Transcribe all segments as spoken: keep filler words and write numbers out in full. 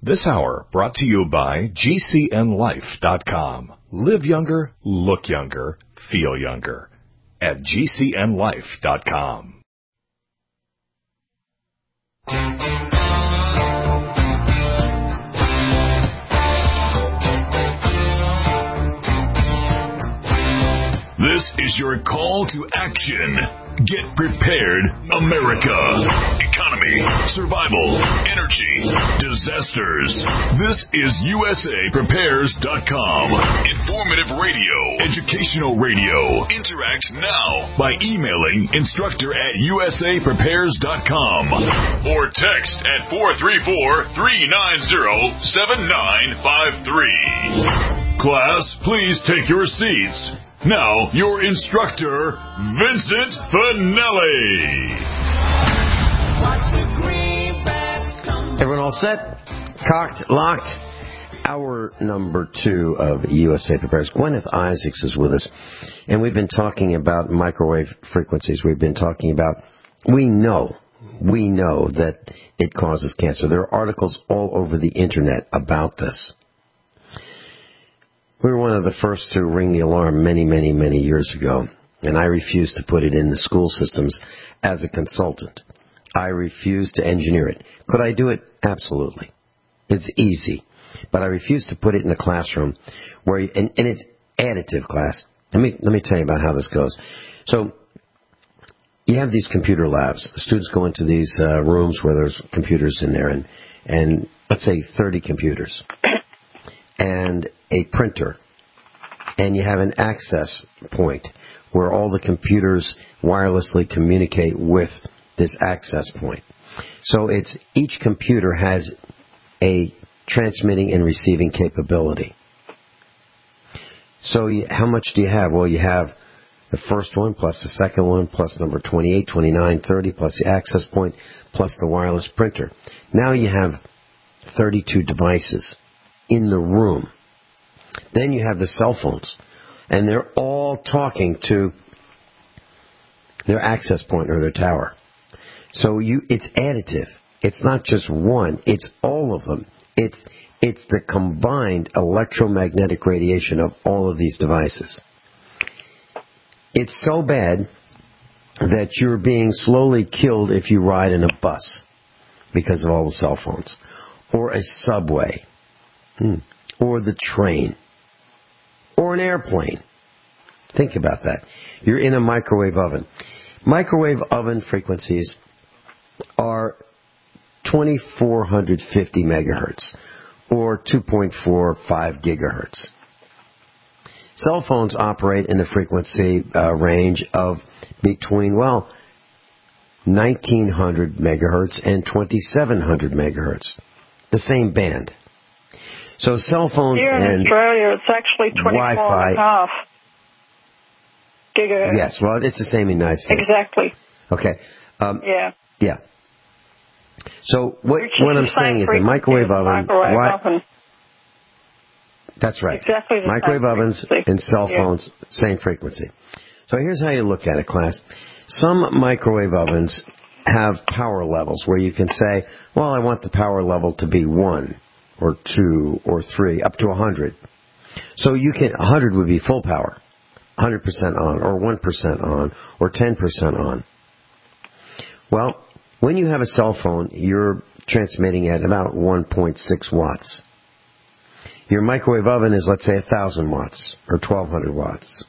This hour brought to you by G C N life dot com. Live younger, look younger, feel younger at G C N life dot com. This is your call to action. Get prepared, America. Economy, survival, energy, disasters. This is U S A Prepares dot com. Informative radio, educational radio. Interact now by emailing instructor at U S A Prepares dot com or text at four three four, three nine zero, seven nine five three. Class, please take your seats. Now, your instructor, Vincent Finelli. Everyone all set? Cocked? Locked? Hour number two of U S A Prepares. Gwyneth Isaacs is with us, and we've been talking about microwave frequencies. We've been talking about, we know, we know that it causes cancer. There are articles all over the internet about this. We were one of the first to ring the alarm many, many, many years ago, and I refused to put it in the school systems as a consultant. I refused to engineer it. Could I do it? Absolutely. It's easy. But I refused to put it in a classroom where, you, and, and it's additive class. Let me, let me tell you about how this goes. So, you have these computer labs. The students go into these uh, rooms where there's computers in there, and, and let's say thirty computers. And a printer, and you have an access point where all the computers wirelessly communicate with this access point. So it's each computer has a transmitting and receiving capability. So you, how much do you have? Well, you have the first one plus the second one plus number twenty-eight, twenty-nine, thirty plus the access point plus the wireless printer. Now you have thirty-two devices in the room. Then you have the cell phones, and they're all talking to their access point or their tower. So you, it's additive. It's not just one. It's all of them. It's it's the combined electromagnetic radiation of all of these devices. It's so bad that you're being slowly killed if you ride in a bus because of all the cell phones, or a subway. Hmm. Or the train, or an airplane. Think about that. You're in a microwave oven. Microwave oven frequencies are twenty-four fifty megahertz, or two point four five gigahertz. Cell phones operate in a frequency uh, range of between, well, nineteen hundred megahertz and twenty-seven hundred megahertz. The same band. So cell phones Here in and Australia, it's actually twenty-four Wi-Fi. and a half gigahertz. Yes, well, it's the same in the United States. Exactly. Okay. Um, yeah. Yeah. So what, what I'm saying is a microwave oven. Microwave why, oven. That's right. Exactly the Microwave same ovens frequency. and cell Yeah. phones, same frequency. So here's how you look at it, class. Some microwave ovens have power levels where you can say, well, I want the power level to be one, or two, or three, up to one hundred. So you can, one hundred would be full power, one hundred percent on, or one percent on, or ten percent on. Well, when you have a cell phone, you're transmitting at about one point six watts. Your microwave oven is, let's say, one thousand watts, or twelve hundred watts.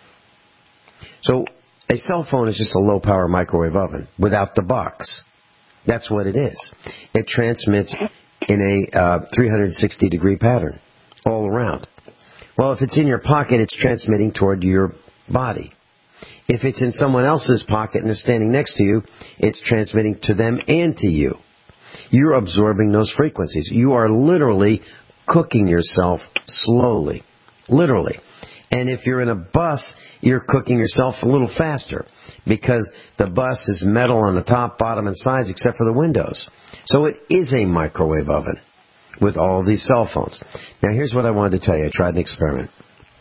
So a cell phone is just a low-power microwave oven without the box. That's what it is. It transmits in a uh, three hundred sixty degree pattern all around. Well, if it's in your pocket, it's transmitting toward your body. If it's in someone else's pocket and they're standing next to you, it's transmitting to them and to you. You're absorbing those frequencies. You are literally cooking yourself slowly. Literally. And if you're in a bus, you're cooking yourself a little faster because the bus is metal on the top, bottom, and sides except for the windows. So it is a microwave oven with all of these cell phones. Now here's what I wanted to tell you. I tried an experiment.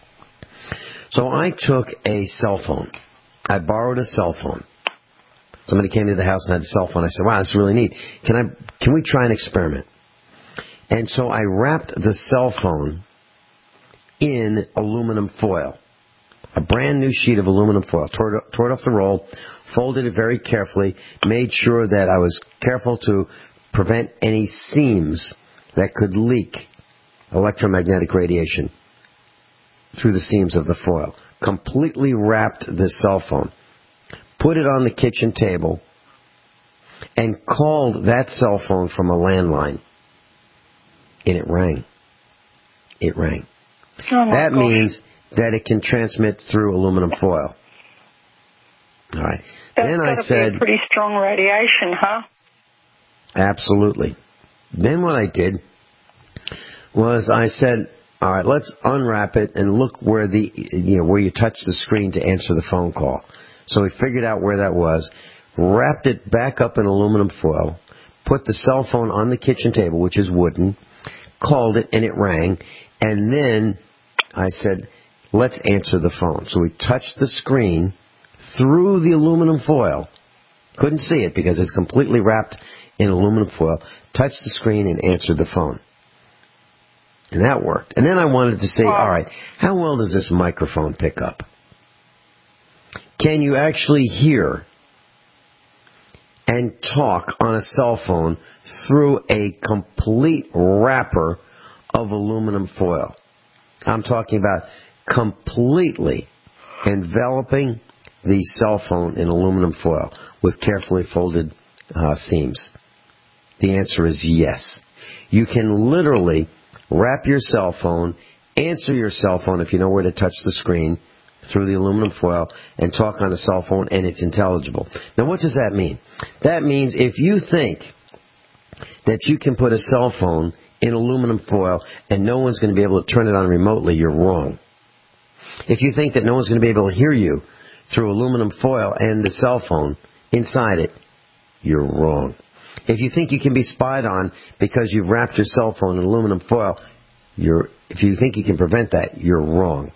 So I took a cell phone. I borrowed a cell phone. Somebody came to the house and had a cell phone. I said, wow, this is really neat. Can I? Can we try an experiment? And so I wrapped the cell phone in aluminum foil. A brand new sheet of aluminum foil. Tore it, tore it off the roll, folded it very carefully, made sure that I was careful to prevent any seams that could leak electromagnetic radiation through the seams of the foil. Completely wrapped the cell phone. Put it on the kitchen table and called that cell phone from a landline. And it rang. It rang. Oh my that gosh. means that it can transmit through aluminum foil. All right. That's then got I to said, be a pretty strong radiation, huh? absolutely. Then what I did was I said, all right, let's unwrap it and look where the you know where you touch the screen to answer the phone call. So we figured out where that was, wrapped it back up in aluminum foil, put the cell phone on the kitchen table, which is wooden, called it, and it rang. And then I said, let's answer the phone. So we touched the screen through the aluminum foil. Couldn't see it because it's completely wrapped in aluminum foil. Touched the screen and answered the phone. And that worked. And then I wanted to say, all right, how well does this microphone pick up? Can you actually hear and talk on a cell phone through a complete wrapper of aluminum foil? I'm talking about completely enveloping the cell phone in aluminum foil with carefully folded uh, seams. The answer is yes. You can literally wrap your cell phone, answer your cell phone if you know where to touch the screen through the aluminum foil, and talk on a cell phone, and it's intelligible. Now, what does that mean? That means if you think that you can put a cell phone in aluminum foil and no one's going to be able to turn it on remotely, you're wrong. If you think that no one's going to be able to hear you through aluminum foil and the cell phone inside it, you're wrong. If you think you can be spied on because you've wrapped your cell phone in aluminum foil, you're, if you think you can prevent that, you're wrong.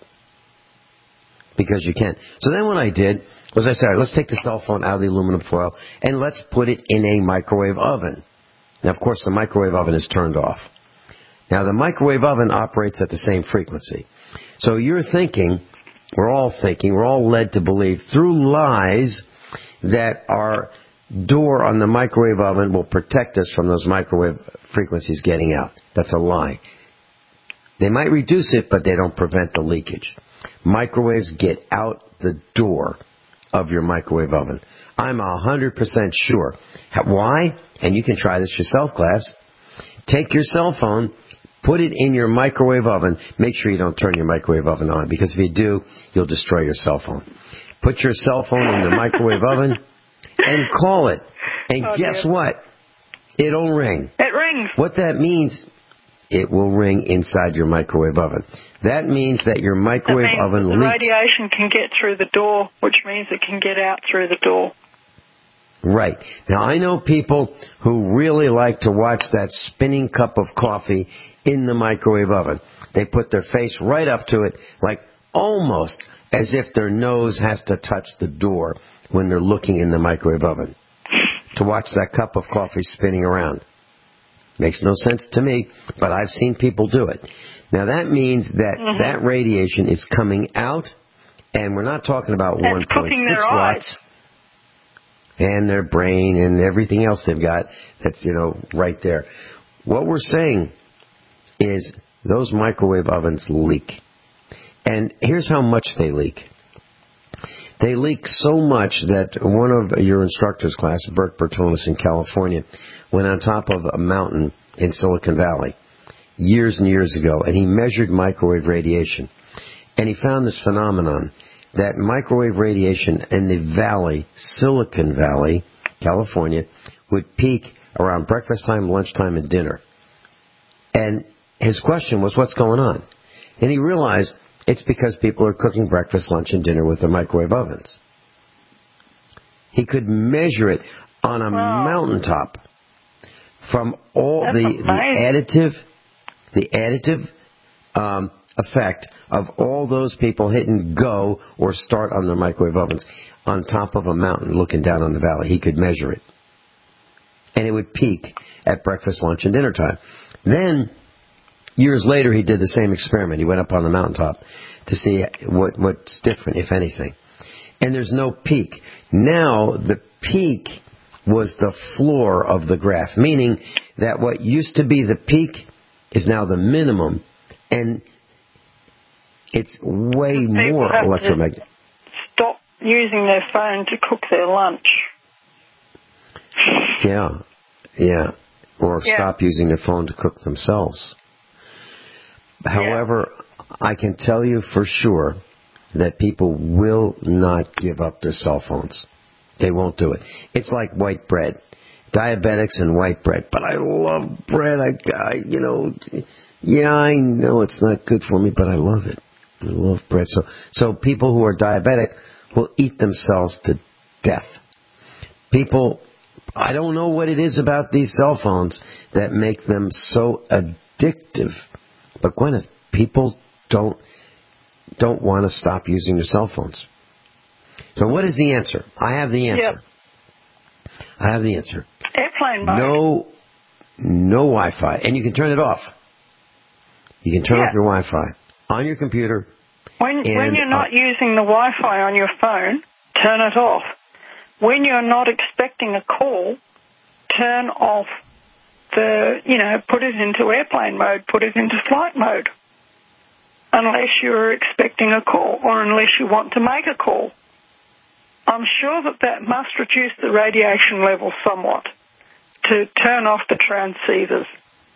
Because you can. So then what I did was I said, all right, let's take the cell phone out of the aluminum foil and let's put it in a microwave oven. Now, of course, the microwave oven is turned off. Now, the microwave oven operates at the same frequency. So you're thinking, we're all thinking, we're all led to believe through lies that our door on the microwave oven will protect us from those microwave frequencies getting out. That's a lie. They might reduce it, but they don't prevent the leakage. Microwaves get out the door of your microwave oven. I'm one hundred percent sure. Why? And you can try this yourself, class. Take your cell phone, put it in your microwave oven. Make sure you don't turn your microwave oven on, because if you do, you'll destroy your cell phone. Put your cell phone in the microwave oven and call it. And oh, guess dear. what? It'll ring. It rings. What that means, it will ring inside your microwave oven. That means that your microwave that means oven the leaks. radiation can get through the door, which means it can get out through the door. Right. Now, I know people who really like to watch that spinning cup of coffee in the microwave oven. They put their face right up to it, like almost as if their nose has to touch the door when they're looking in the microwave oven to watch that cup of coffee spinning around. Makes no sense to me, but I've seen people do it. Now, that means that mm-hmm. that radiation is coming out, and we're not talking about That's one point six watts. And their brain and everything else they've got that's, you know, right there. What we're saying is those microwave ovens leak. And here's how much they leak. They leak so much that one of your instructors' class, Bert Bertonis in California, went on top of a mountain in Silicon Valley years and years ago, and he measured microwave radiation. And he found this phenomenon, that microwave radiation in the valley, Silicon Valley, California, would peak around breakfast time, lunchtime, and dinner. And his question was, what's going on? And he realized it's because people are cooking breakfast, lunch, and dinner with their microwave ovens. He could measure it on a wow. mountaintop from all the, the additive, the additive um, effect of all those people hitting go or start on their microwave ovens on top of a mountain looking down on the valley. He could measure it. And it would peak at breakfast, lunch, and dinner time. Then, years later, he did the same experiment. He went up on the mountaintop to see what what's different, if anything. And there's no peak. Now, the peak was the floor of the graph, meaning that what used to be the peak is now the minimum, and it's way more electromagnetic. Stop using their phone to cook their lunch. Yeah, yeah. Or yeah. stop using their phone to cook themselves. However, yeah. I can tell you for sure that people will not give up their cell phones. They won't do it. It's like white bread. Diabetics and white bread. But I love bread. I, I, you know, yeah, I know it's not good for me, but I love it. I love bread. So, so people who are diabetic will eat themselves to death. People, I don't know what it is about these cell phones that make them so addictive. But Gwyneth, people don't don't want to stop using their cell phones. So what is the answer? I have the answer. Yep. I have the answer. Airplane mode. No, no Wi-Fi. And you can turn it off. You can turn yeah. off your Wi-Fi on your computer. When, and, when you're not uh, using the Wi-Fi on your phone, turn it off. When you're not expecting a call, turn off the, you know, put it into airplane mode, put it into flight mode. Unless you're expecting a call or unless you want to make a call. I'm sure that that must reduce the radiation level somewhat to turn off the transceivers.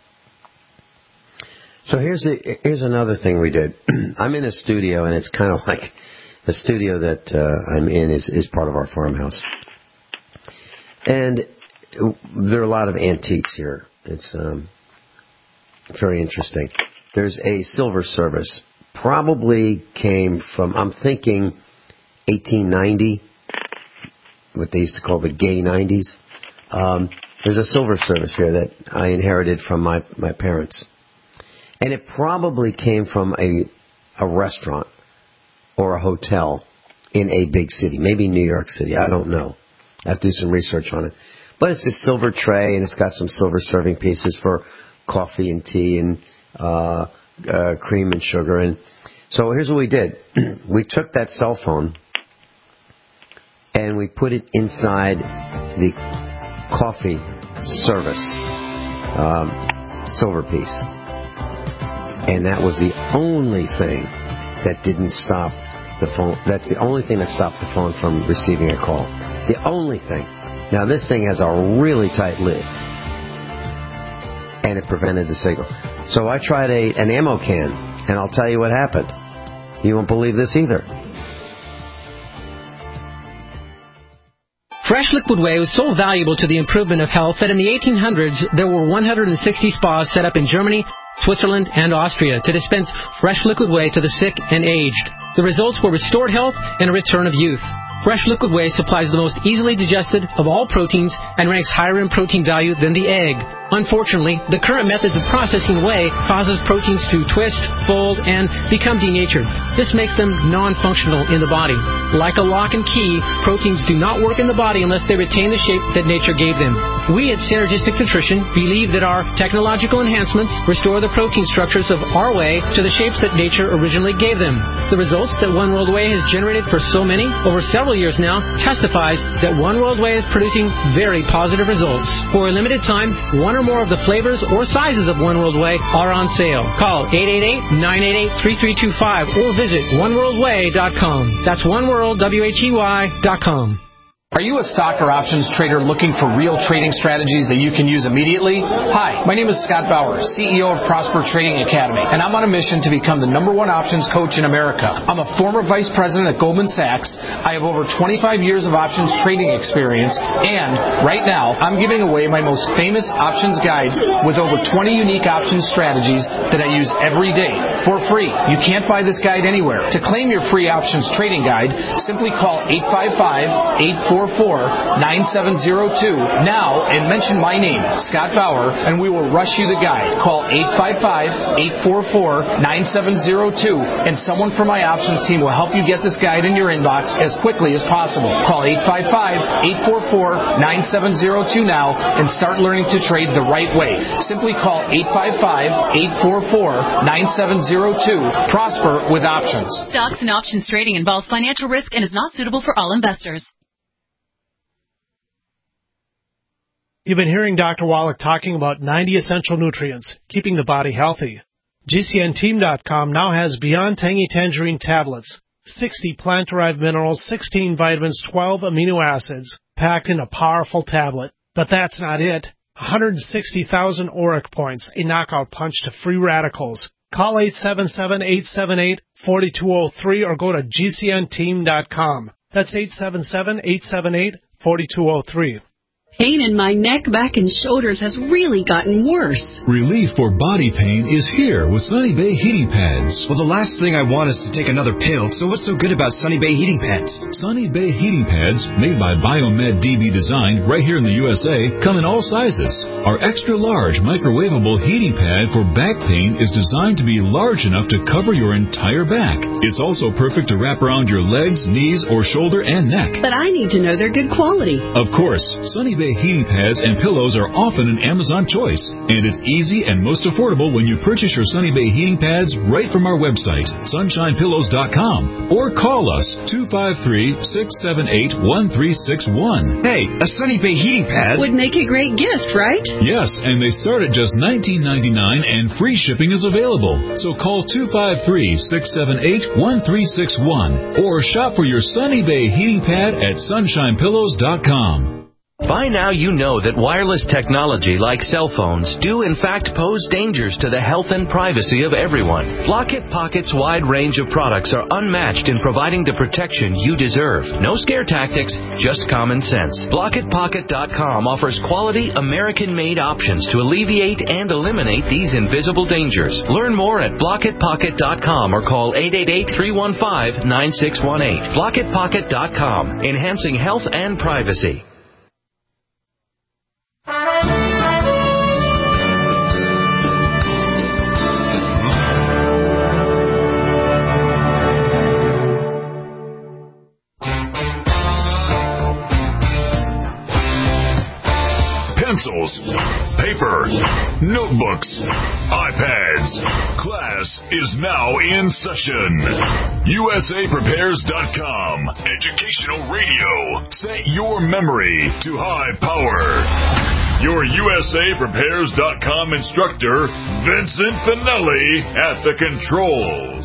So here's a, here's another thing we did. I'm in a studio, and it's kind of like the studio that uh, I'm in is, is part of our farmhouse. And there are a lot of antiques here. It's um, very interesting. There's a silver service. Probably came from, I'm thinking, eighteen ninety, what they used to call the gay nineties. Um, there's a silver service here that I inherited from my, my parents. And it probably came from a a restaurant or a hotel in a big city, maybe New York City. I don't know. I have to do some research on it. But it's a silver tray, and it's got some silver serving pieces for coffee and tea and uh, uh, cream and sugar. And so here's what we did. We took that cell phone and we put it inside the coffee service um, silver piece. And that was the only thing that didn't stop the phone. That's the only thing that stopped the phone from receiving a call. The only thing. Now, this thing has a really tight lid, and it prevented the signal. So I tried a, an ammo can, and I'll tell you what happened. You won't believe this either. Fresh Liquid Whey was so valuable to the improvement of health that in the eighteen hundreds, there were one hundred sixty spas set up in Germany, Switzerland, and Austria to dispense fresh liquid whey to the sick and aged. The results were restored health and a return of youth. Fresh liquid whey supplies the most easily digested of all proteins and ranks higher in protein value than the egg. Unfortunately, the current methods of processing whey causes proteins to twist, fold, and become denatured. This makes them non-functional in the body. Like a lock and key, proteins do not work in the body unless they retain the shape that nature gave them. We at Synergistic Nutrition believe that our technological enhancements restore the protein structures of our whey to the shapes that nature originally gave them. The results that One World Whey has generated for so many, over several years now, testifies that One World Whey is producing very positive results. For a limited time, one or more of the flavors or sizes of One World Whey are on sale. Call eight eight eight, nine eight eight, three three two five or visit one world way dot com. That's one world, W H E Y, dot com. Are you a stock or options trader looking for real trading strategies that you can use immediately? Hi, my name is Scott Bauer, C E O of Prosper Trading Academy, and I'm on a mission to become the number one options coach in America. I'm a former vice president at Goldman Sachs. I have over twenty-five years of options trading experience, and right now, I'm giving away my most famous options guide with over twenty unique options strategies that I use every day for free. You can't buy this guide anywhere. To claim your free options trading guide, simply call eight five five, eight four four four, nine seven zero two now and mention my name, Scott Bauer, and we will rush you the guide. Call eight five five, eight four four, nine seven zero two and someone from my options team will help you get this guide in your inbox as quickly as possible. Call eight five five, eight four four, nine seven zero two now and start learning to trade the right way. Simply call eight five five, eight four four, nine seven zero two. Prosper with options. Stocks and options trading involves financial risk and is not suitable for all investors. You've been hearing Doctor Wallach talking about ninety essential nutrients, keeping the body healthy. G C N team dot com now has Beyond Tangy Tangerine tablets, sixty plant-derived minerals, sixteen vitamins, twelve amino acids, packed in a powerful tablet. But that's not it. one hundred sixty thousand auric points, a knockout punch to free radicals. Call eight seven seven, eight seven eight, four two zero three or go to G C N team dot com. That's eight seven seven, eight seven eight, four two zero three. Pain in my neck, back, and shoulders has really gotten worse. Relief for body pain is here with Sunny Bay Heating Pads. Well, the last thing I want is to take another pill, so what's so good about Sunny Bay Heating Pads? Sunny Bay Heating Pads, made by Biomed D B Design right here in the U S A, come in all sizes. Our extra-large microwavable heating pad for back pain is designed to be large enough to cover your entire back. It's also perfect to wrap around your legs, knees, or shoulder and neck. But I need to know they're good quality. Of course, Sunny Bay heating pads and pillows are often an Amazon choice, and it's easy and most affordable when you purchase your Sunny Bay heating pads right from our website, sunshine pillows dot com, or call us two five three, six seven eight, one three six one. Hey, a Sunny Bay heating pad would make a great gift, right? Yes, and they start at just nineteen ninety-nine and free shipping is available. So call two five three, six seven eight, one three six one or shop for your Sunny Bay heating pad at sunshine pillows dot com. By now you know that wireless technology like cell phones do in fact pose dangers to the health and privacy of everyone. Blockit Pocket's wide range of products are unmatched in providing the protection you deserve. No scare tactics, just common sense. Blockit Pocket dot com offers quality American-made options to alleviate and eliminate these invisible dangers. Learn more at Blockit Pocket dot com or call eight eight eight, three one five, nine six one eight. Blockit Pocket dot com, enhancing health and privacy. Pencils, paper, notebooks, iPads. Class is now in session. U S A Prepares dot com. Educational radio. Set your memory to high power. Your U S A Prepares dot com instructor, Vincent Finelli, at the controls.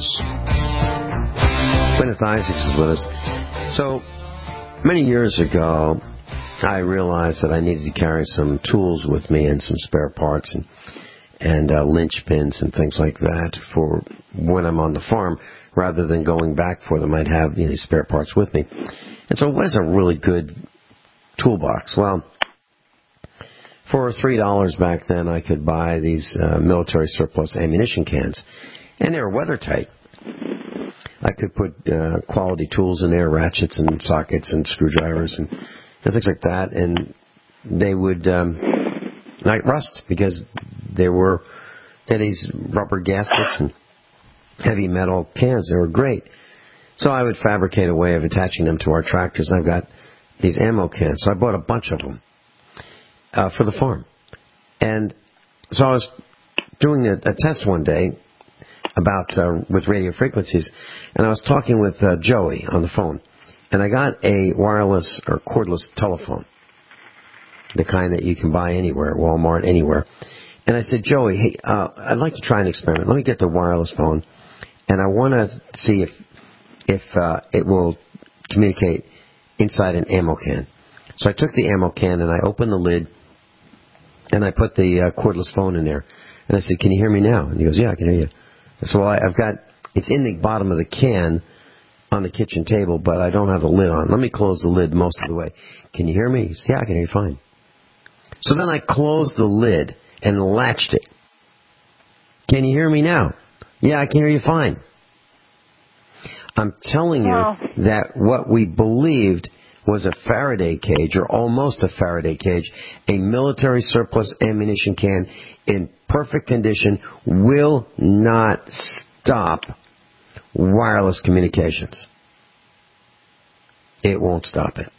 Gwyneth Isaacs is with us. So, many years ago, I realized that I needed to carry some tools with me and some spare parts and and uh, linchpins and things like that for when I'm on the farm, rather than going back for them. I'd have, you know, these spare parts with me. And so, what is a really good toolbox? Well, for three dollars back then, I could buy these uh, military surplus ammunition cans, and they were weather tight. I could put uh, quality tools in there, ratchets and sockets and screwdrivers and and things like that, and they would um, not rust because they were they had these rubber gaskets and heavy metal cans. They were great. So I would fabricate a way of attaching them to our tractors, and I've got these ammo cans. So I bought a bunch of them uh, for the farm. And so I was doing a, a test one day about uh, with radio frequencies, and I was talking with uh, Joey on the phone. And I got a wireless or cordless telephone, the kind that you can buy anywhere, at Walmart, anywhere. And I said, Joey, hey, uh, I'd like to try an experiment. Let me get the wireless phone, and I want to see if if uh, it will communicate inside an ammo can. So I took the ammo can and I opened the lid, and I put the uh, cordless phone in there. And I said, can you hear me now? And he goes, yeah, I can hear you. I said, well, I, I've got, it's in the bottom of the can on the kitchen table, but I don't have the lid on. Let me close the lid most of the way. Can you hear me? He said, yeah, I can hear you fine. So then I closed the lid and latched it. Can you hear me now? Yeah, I can hear you fine. I'm telling you wow. that what we believed was a Faraday cage, or almost a Faraday cage, a military surplus ammunition can in perfect condition will not stop wireless communications. It won't stop it.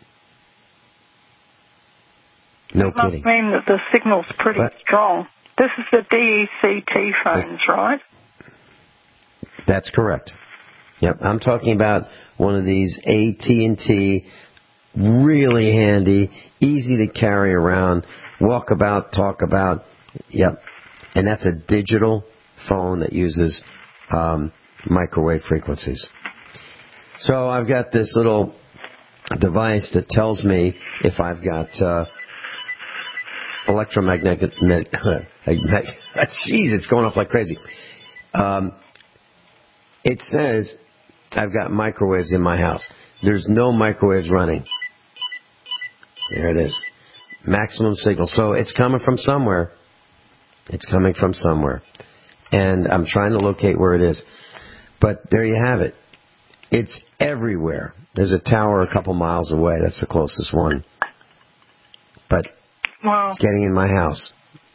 No It must kidding. mean that the signal's pretty What? strong. This is the D E C T phones, right? That's correct. Yep, I'm talking about one of these A T and T, really handy, easy to carry around, walk about, talk about. Yep, and that's a digital phone that uses um, microwave frequencies. So I've got this little device that tells me if I've got uh, electromagnetic. Jeez, it's going off like crazy. Um, it says I've got microwaves in my house. There's no microwaves running. There it is. Maximum signal. So it's coming from somewhere. It's coming from somewhere. And I'm trying to locate where it is. But there you have it. It's everywhere. There's a tower a couple miles away. That's the closest one. But wow. It's getting in my house.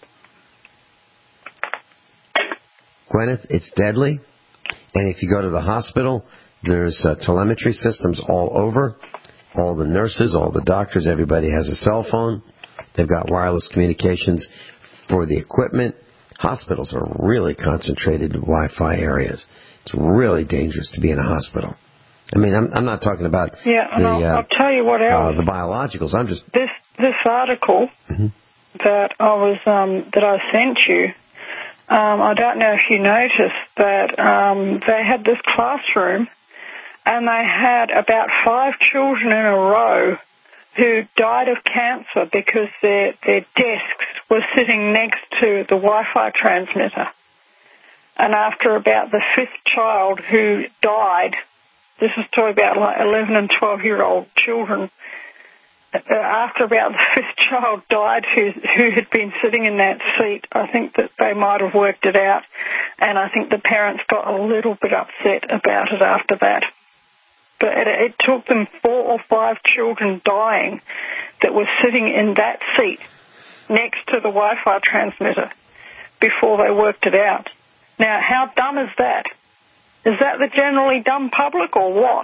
Gwyneth, it's deadly. And if you go to the hospital, there's uh, telemetry systems all over. All the nurses, all the doctors, everybody has a cell phone. They've got wireless communications for the equipment. Hospitals are really concentrated in Wi-Fi areas. It's really dangerous to be in a hospital. I mean, I'm, I'm not talking about yeah, and the, I'll, uh, I'll tell you what else. Uh, the biologicals. I'm just this this article mm-hmm. that I was um, that I sent you. Um, I don't know if you noticed that um, they had this classroom, and they had about five children in a row who died of cancer because their their desks were sitting next to the Wi-Fi transmitter. And after about the fifth child who died, this is talking about like eleven and twelve-year-old children, after about the fifth child died who, who had been sitting in that seat, I think that they might have worked it out, and I think the parents got a little bit upset about it after that. But it, it took them four or five children dying that were sitting in that seat next to the Wi-Fi transmitter before they worked it out. Now, how dumb is that? Is that the generally dumb public or what?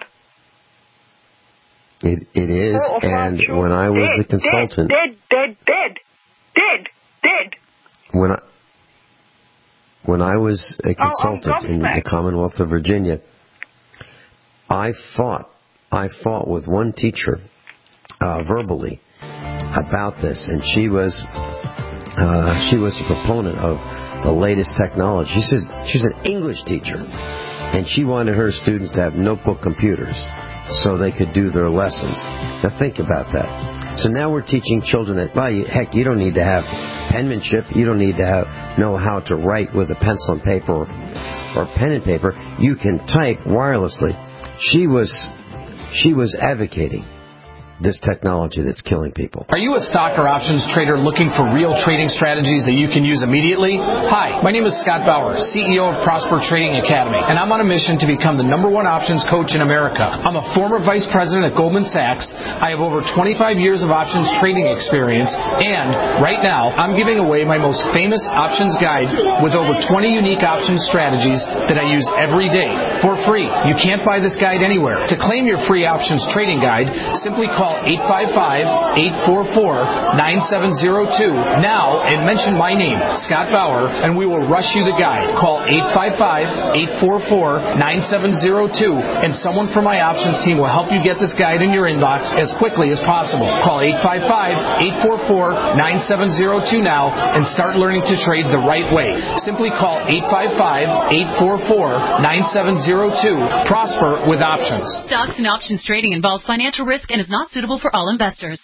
It, it is, and when I was dead, a consultant... Dead, dead, dead, dead, dead, dead. When I, when I was a consultant oh, in the Commonwealth of Virginia, I fought, I fought with one teacher uh, verbally about this, and she was, uh, she was a proponent of the latest technology. She says she's an English teacher, and she wanted her students to have notebook computers so they could do their lessons. Now think about that. So now we're teaching children that, well, you, heck, you don't need to have penmanship. You don't need to have know how to write with a pencil and paper or, or pen and paper. You can type wirelessly. She was, she was advocating this technology that's killing people. Are you a stock or options trader looking for real trading strategies that you can use immediately? Hi, my name is Scott Bauer, C E O of Prosper Trading Academy, and I'm on a mission to become the number one options coach in America. I'm a former vice president at Goldman Sachs. I have over twenty-five years of options trading experience, and right now I'm giving away my most famous options guide with over twenty unique options strategies that I use every day for free. You can't buy this guide anywhere. To claim your free options trading guide, simply call eight five five, eight four four, nine seven zero two now and mention my name, Scott Bauer, and we will rush you the guide. Call eight five five, eight four four, nine seven zero two and someone from my options team will help you get this guide in your inbox as quickly as possible. Call eight five five, eight four four, nine seven zero two now and start learning to trade the right way. Simply call eight five five, eight four four, nine seven zero two. Prosper with options. Stocks and options trading involves financial risk and is not suitable for all investors.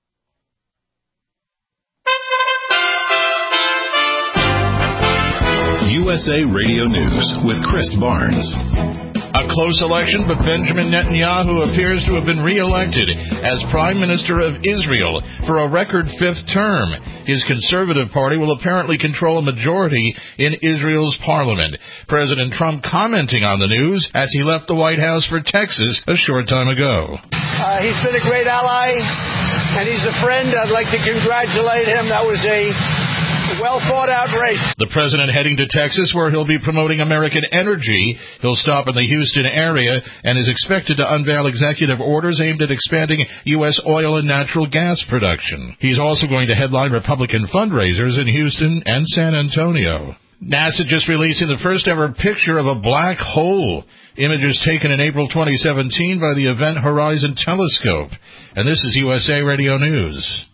U S A Radio News with Chris Barnes. A close election, but Benjamin Netanyahu appears to have been re-elected as Prime Minister of Israel for a record fifth term. His Conservative Party will apparently control a majority in Israel's parliament. President Trump commenting on the news as he left the White House for Texas a short time ago. Uh, he's been a great ally, and he's a friend. I'd like to congratulate him. That was a well-thought-out race. The president heading to Texas, where he'll be promoting American energy. He'll stop in the Houston area and is expected to unveil executive orders aimed at expanding U S oil and natural gas production. He's also going to headline Republican fundraisers in Houston and San Antonio. NASA just releasing the first-ever picture of a black hole. Images taken in April twenty seventeen by the Event Horizon Telescope. And this is U S A Radio News.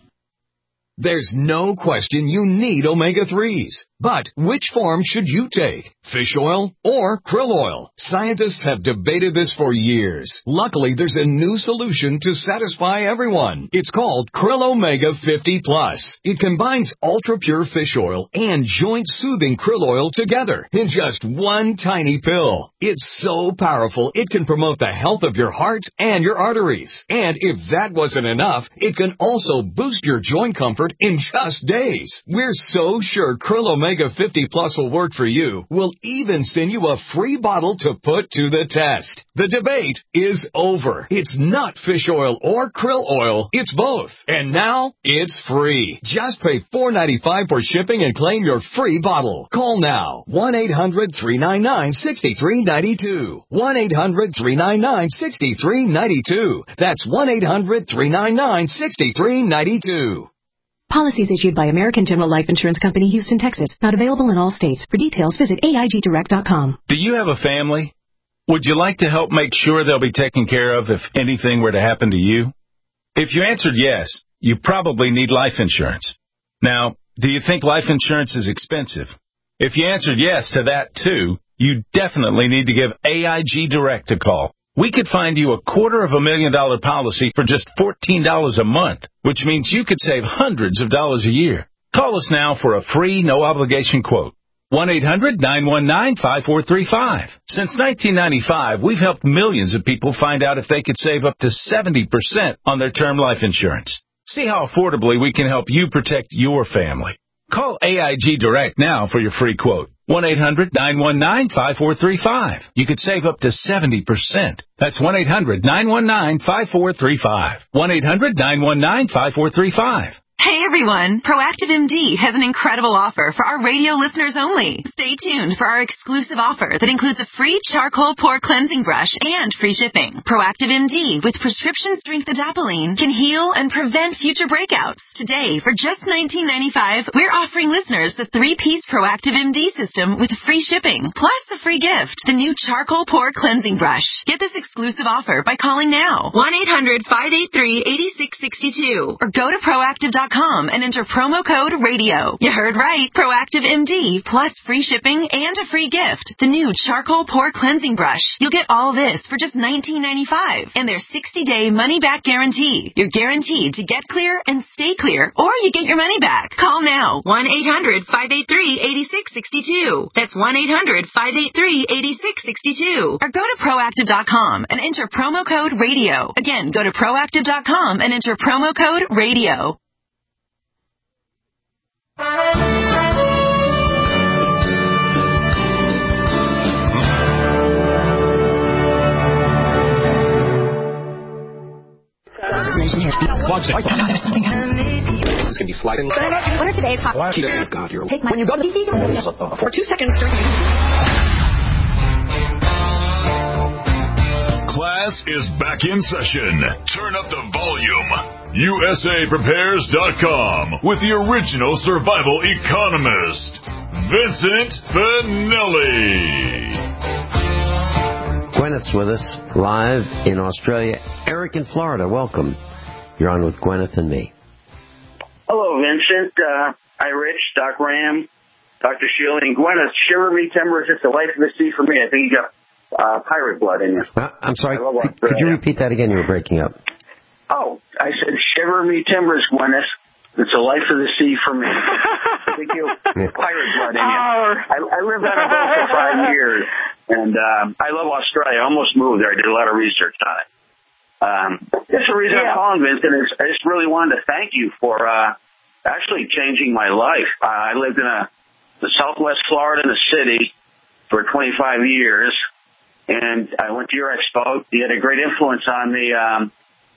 There's no question you need omega threes. But which form should you take? Fish oil or krill oil? Scientists have debated this for years. Luckily, there's a new solution to satisfy everyone. It's called Krill Omega fifty plus. It combines ultra-pure fish oil and joint-soothing krill oil together in just one tiny pill. It's so powerful, it can promote the health of your heart and your arteries. And if that wasn't enough, it can also boost your joint comfort in just days. We're so sure Krill Omega fifty plus will work for you. We'll even send you a free bottle to put to the test. The debate is over. It's not fish oil or krill oil. It's both. And now it's free. Just pay four dollars and ninety-five cents for shipping and claim your free bottle. Call now. one eight hundred three nine nine six three nine two. one eight hundred three nine nine six three nine two. That's one eight hundred three nine nine six three nine two. Policies issued by American General Life Insurance Company, Houston, Texas. Not available in all states. For details, visit A I G direct dot com. Do you have a family? Would you like to help make sure they'll be taken care of if anything were to happen to you? If you answered yes, you probably need life insurance. Now, do you think life insurance is expensive? If you answered yes to that too, you definitely need to give A I G Direct a call. We could find you a quarter of a million dollar policy for just fourteen dollars a month, which means you could save hundreds of dollars a year. Call us now for a free, no-obligation quote. one eight hundred nine one nine five four three five. Since nineteen ninety-five, we've helped millions of people find out if they could save up to seventy percent on their term life insurance. See how affordably we can help you protect your family. Call A I G Direct now for your free quote. one eight hundred nine one nine five four three five. You could save up to seventy percent. That's one eight hundred nine one nine five four three five. one eight hundred nine one nine five four three five. Hey everyone, Proactive M D has an incredible offer for our radio listeners only. Stay tuned for our exclusive offer that includes a free charcoal pore cleansing brush and free shipping. Proactive M D with prescription strength adapalene can heal and prevent future breakouts. Today, for just nineteen ninety-five dollars, we're offering listeners the three-piece Proactive M D system with free shipping, plus a free gift, the new charcoal pore cleansing brush. Get this exclusive offer by calling now, one eight hundred five eight three eight six six two, or go to proactive dot com and enter promo code radio. You heard right. Proactive M D plus free shipping and a free gift. The new charcoal pore cleansing brush. You'll get all this for just nineteen ninety-five dollars and their sixty day money back guarantee. You're guaranteed to get clear and stay clear, or you get your money back. Call now. one eight hundred five eight three eight six six two. That's one eight hundred five eight three eight six six two. Or go to proactive dot com and enter promo code radio. Again, go to proactive dot com and enter promo code radio. It's going to be sliding. What are today's hot? God, you're Take my when you go to the for two seconds. Class is back in session. Turn up the volume. U S A Prepares dot com with the original survival economist, Vincent Finelli. Gwyneth's with us live in Australia. Eric in Florida, welcome. You're on with Gwyneth and me. Hello, Vincent. Uh, hi, Rich, Doc Ram, Doctor Shields, and Gwyneth. Shiver me timbers, it's the life of the sea for me. I think you got uh, pirate blood in you. Uh, I'm sorry, could, could you repeat that again? You were breaking up. Oh, I said, shiver me timbers, Gwyneth. It's the life of the sea for me. I think you have pirate blood in you. I, I lived on a boat for five years, and um, I love Australia. I almost moved there. I did a lot of research on it. Um, that's the reason yeah. I'm calling, Vincent, is I just really wanted to thank you for uh, actually changing my life. Uh, I lived in a the Southwest Florida in a city for twenty-five years, and I went to your expo. You had a great influence on me um,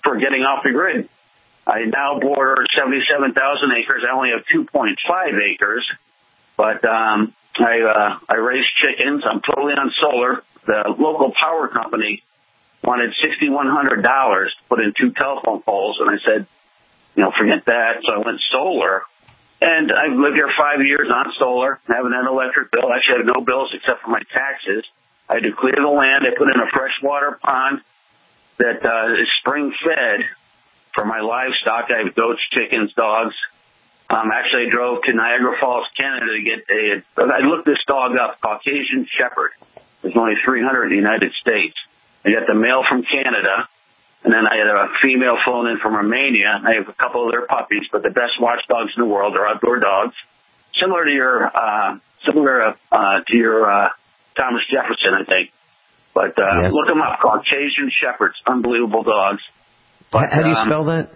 for getting off the grid. I now border seventy-seven thousand acres. I only have two point five acres, but um, I uh, I raise chickens. I'm totally on solar. The local power company wanted six thousand one hundred dollars to put in two telephone poles, and I said, you know, forget that. So I went solar, and I've lived here five years on solar, haven't had an electric bill. Actually, I have no bills except for my taxes. I had to clear the land. I put in a freshwater pond that uh, is spring-fed for my livestock. I have goats, chickens, dogs. Um, actually, I drove to Niagara Falls, Canada to get a, I looked this dog up, Caucasian Shepherd. There's only three hundred in the United States. I got the male from Canada, and then I had a female flown in from Romania. I have a couple of their puppies, but the best watchdogs in the world are outdoor dogs. Similar to your, uh, similar, uh, to your, uh, Thomas Jefferson, I think. But, uh, yes. Look them up, Caucasian Shepherds, unbelievable dogs. But, How do you um, spell that?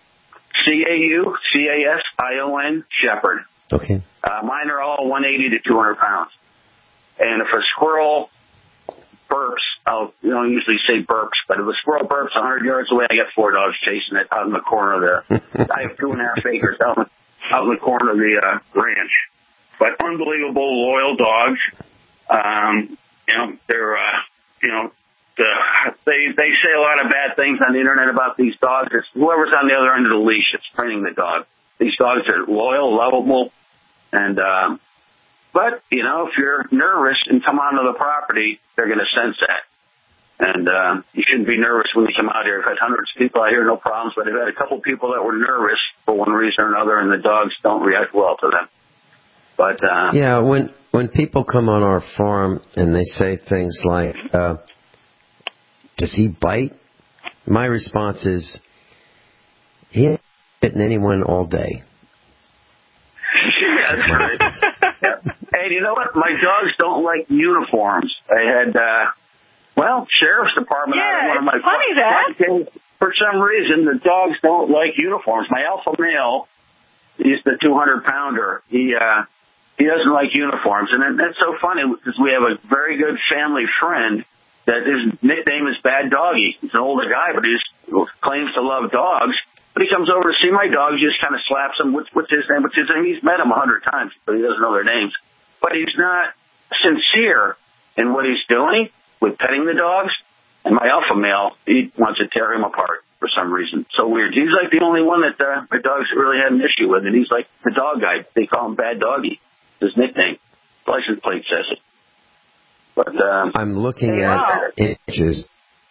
C A U C A S I O N, Shepherd. Okay. Uh, mine are all one eighty to two hundred pounds. And if a squirrel burps, I'll you don't usually say burps, but if a squirrel burps one hundred yards away, I got four dogs chasing it out in the corner there. I have two and a half acres out in, out in the corner of the uh, ranch. But unbelievable, loyal dogs. Um, you know, they're, uh, you know, the, they they say a lot of bad things on the internet about these dogs. It's whoever's on the other end of the leash that's training the dog. These dogs are loyal, lovable, and um, but you know, if you're nervous and come onto the property, they're going to sense that. And uh, you shouldn't be nervous when you come out here. I've had hundreds of people out here, no problems, but I've had a couple people that were nervous for one reason or another, and the dogs don't react well to them. But uh, yeah, when when people come on our farm and they say things like, uh, does he bite? My response is, he ain't hitting anyone all day. Yeah, that's right. Yeah. Hey, you know what? My dogs don't like uniforms. I had, uh, well, sheriff's department. Yeah, one of my it's funny that. For some reason, the dogs don't like uniforms. My alpha male, he's the two hundred pounder. He, uh, he doesn't like uniforms. And that's so funny because we have a very good family friend that his nickname is Bad Doggy. He's an older guy, but he claims to love dogs. But he comes over to see my dogs, just kind of slaps them. What's, what's his name? What's his name? He's met them a hundred times, but he doesn't know their names. But he's not sincere in what he's doing with petting the dogs. And my alpha male, he wants to tear him apart for some reason. So weird. He's like the only one that uh, my dogs really had an issue with, and he's like the dog guy. They call him Bad Doggy. His nickname. License plate says it. But um, I'm looking at images.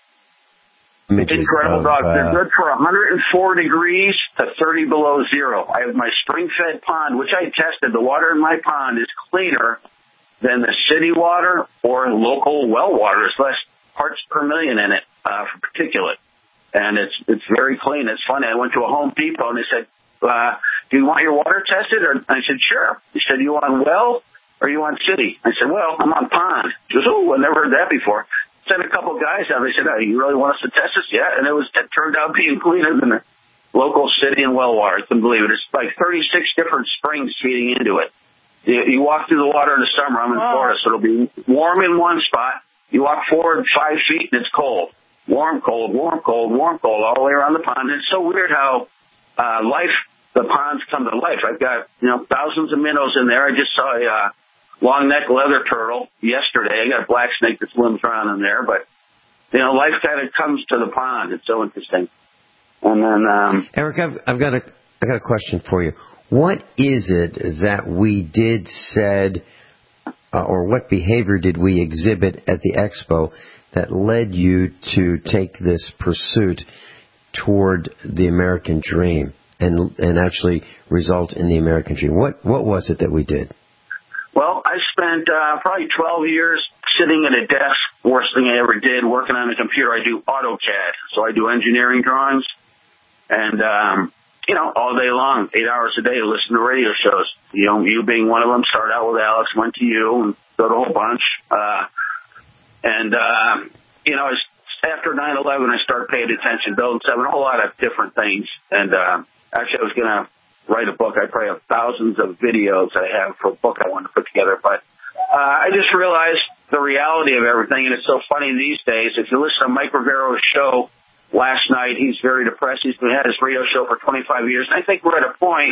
Images Incredible of, dogs. Uh, They're good for one hundred four degrees to thirty below zero. I have my spring-fed pond, which I tested. The water in my pond is cleaner than the city water or local well water. There's less parts per million in it uh, for particulate. And it's it's very clean. It's funny. I went to a Home Depot, and they said, uh, do you want your water tested? Or I said, sure. He said, you want well or you want city? I said, well, I'm on pond. He goes, oh, I never heard that before. Sent a couple of guys out. They said, oh, you really want us to test this? Yeah. And it was it turned out being cleaner than the local city and well water. I couldn't believe it. It's like thirty-six different springs feeding into it. You, you walk through the water in the summer. I'm in wow. Florida, so it'll be warm in one spot. You walk forward five feet and it's cold. Warm, cold, warm, cold, warm, cold, all the way around the pond. And it's so weird how uh, life, the ponds come to life. I've got, you know, thousands of minnows in there. I just saw a uh, long-necked leather turtle yesterday. I got a black snake that swims around in there. But, you know, life kind of comes to the pond. It's so interesting. And then, um, Eric, I've, I've got a, I've got a question for you. What is it that we did, said, uh, or what behavior did we exhibit at the expo that led you to take this pursuit toward the American dream and and actually result in the American dream? What what was it that we did? Well, I spent uh, probably twelve years sitting at a desk, worst thing I ever did, working on a computer. I do AutoCAD, so I do engineering drawings, and um, you know, all day long, eight hours a day, listen to radio shows. You know, you being one of them. Start out with Alex, went to you, and go to a whole bunch. Uh, and uh, you know, it's after nine eleven, I started paying attention, building seven, a whole lot of different things. And uh, actually, I was going to write a book. I probably have thousands of videos I have for a book I wanted to put together. But uh, I just realized the reality of everything. And it's so funny these days. If you listen to Mike Rivero's show last night. He's very depressed. He's been had his radio show for twenty-five years. And I think we're at a point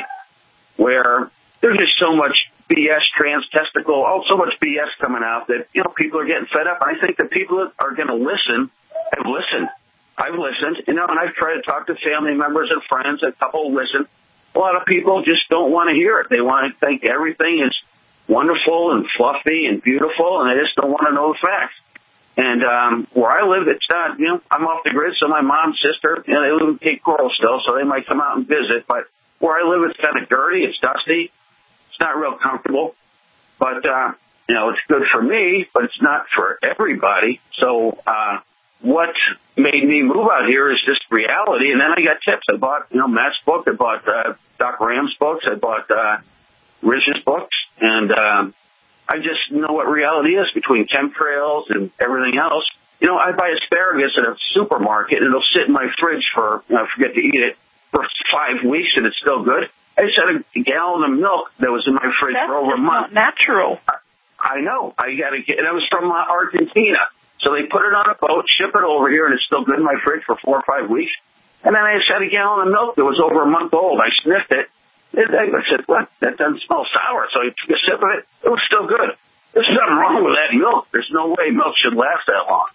where there's just so much B S, trans testicle, oh, so much B S coming out that, you know, people are getting fed up. I think the people that are going to listen have listened. I've listened, you know, and I've tried to talk to family members and friends. A couple listen. A lot of people just don't want to hear it. They want to think everything is wonderful and fluffy and beautiful, and they just don't want to know the facts. And um, where I live, it's not, you know, I'm off the grid, so my mom, sister, you know, they live in Cape Coral still, so they might come out and visit. But where I live, it's kind of dirty, it's dusty, it's not real comfortable. But, uh, you know, it's good for me, but it's not for everybody. So uh, what made me move out here is just reality. And then I got tips. I bought, you know, Matt's book. I bought uh, Doc Ram's books. I bought uh, Rich's books. And um, I just know what reality is between chemtrails and everything else. You know, I buy asparagus at a supermarket, and it'll sit in my fridge for, you know, I forget to eat it, for five weeks, and it's still good. I just had a gallon of milk that was in my fridge That's for over a month. Not natural. I, I know. I got to get, and it was from uh, Argentina. So they put it on a boat, ship it over here, and it's still good in my fridge for four or five weeks. And then I just had a gallon of milk that was over a month old. I sniffed it. And I said, what? That doesn't smell sour. So I took a sip of it. It was still good. There's nothing wrong with that milk. There's no way milk should last that long.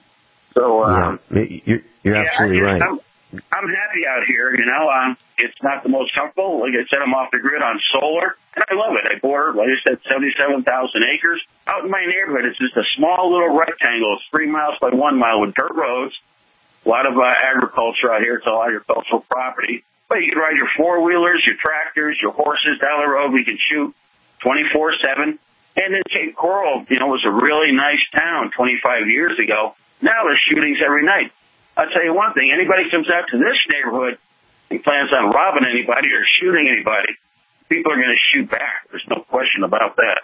So, um, yeah, you're, you're yeah, absolutely just, right. I'm, I'm happy out here, you know. Um, it's not the most comfortable. Like I said, I'm off the grid on solar, and I love it. I border, like I said, seventy-seven thousand acres. Out in my neighborhood, it's just a small little rectangle. It's three miles by one mile with dirt roads. A lot of uh, agriculture out here. It's all agricultural property. But you can ride your four-wheelers, your tractors, your horses down the road. We can shoot twenty-four seven. And then Cape Coral, you know, was a really nice town twenty-five years ago. Now there's shootings every night. I'll tell you one thing. Anybody comes out to this neighborhood and plans on robbing anybody or shooting anybody, people are going to shoot back. There's no question about that.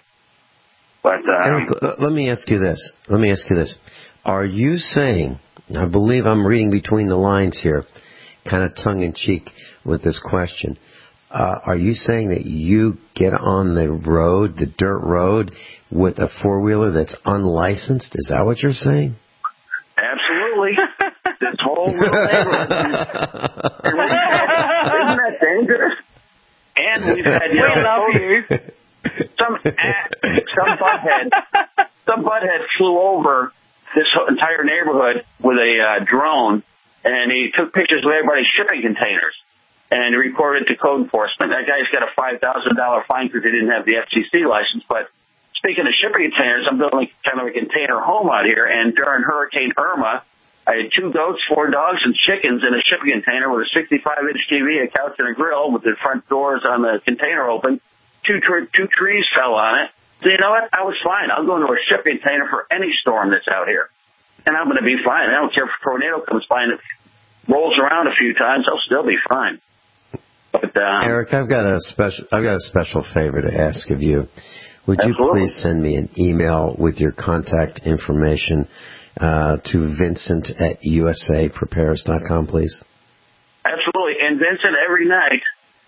But uh, Eric, let me ask you this. Let me ask you this. Are you saying, I believe I'm reading between the lines here, kind of tongue-in-cheek with this question, uh, are you saying that you get on the road, the dirt road, with a four-wheeler that's unlicensed? Is that what you're saying? Absolutely. This whole little neighborhood. And we've had, isn't that dangerous? And we've had, you know, we love you. Some, some butthead, some butthead flew over this entire neighborhood with a uh, drone, and he took pictures of everybody's shipping containers and reported to code enforcement. That guy's got a five thousand dollars fine because he didn't have the F C C license. But speaking of shipping containers, I'm building kind of a container home out here, and during Hurricane Irma, I had two goats, four dogs, and chickens in a shipping container with a sixty-five inch T V, a couch, and a grill with the front doors on the container open. Two, tr- two trees fell on it. So you know what? I was fine. I'll go into a shipping container for any storm that's out here. And I'm going to be fine. I don't care if a tornado comes by and it rolls around a few times. I'll still be fine. But, um, Eric, I've got a special I've got a special favor to ask of you. Would you absolutely. please send me an email with your contact information uh, to Vincent at U S A prepares dot com, please? Absolutely. And Vincent, every night,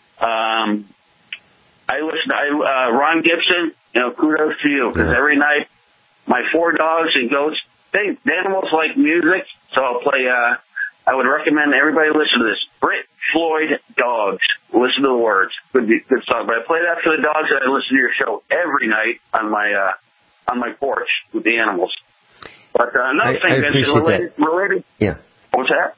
um, I listen to I, uh, Ron Gibson. You know, kudos to you, because every night my four dogs and goats, they the animals like music, so I'll play. Uh, I would recommend everybody listen to this. Brit Floyd Dogs. Listen to the words. Good, good song. But I play that for the dogs, and I listen to your show every night on my uh, on my porch with the animals. But uh, another I, thing I that's appreciate related, that. related. Yeah. What's that?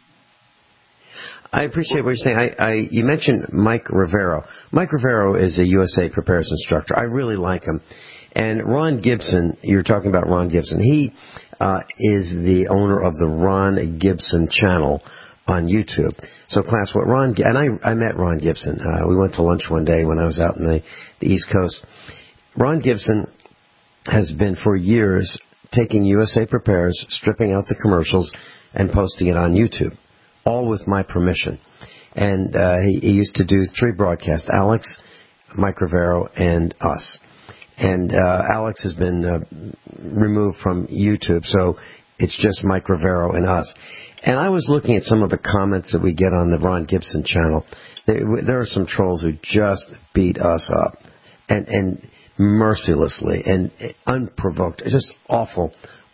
I appreciate what you're saying. I, I, you mentioned Mike Rivero. Mike Rivero is a U S A Prepares instructor. I really like him. And Ron Gibson, you're talking about Ron Gibson. He uh, is the owner of the Ron Gibson channel on YouTube. So, class, what Ron and I, I met Ron Gibson. Uh, we went to lunch one day when I was out in the, the East Coast. Ron Gibson has been for years taking U S A Prepares, stripping out the commercials, and posting it on YouTube, all with my permission. And uh, he, he used to do three broadcasts, Alex, Mike Rivero, and us. And uh, Alex has been uh, removed from YouTube, so it's just Mike Rivero and us. And I was looking at some of the comments that we get on the Ron Gibson channel. There, there are some trolls who just beat us up, and, and mercilessly and unprovoked. It's just awful,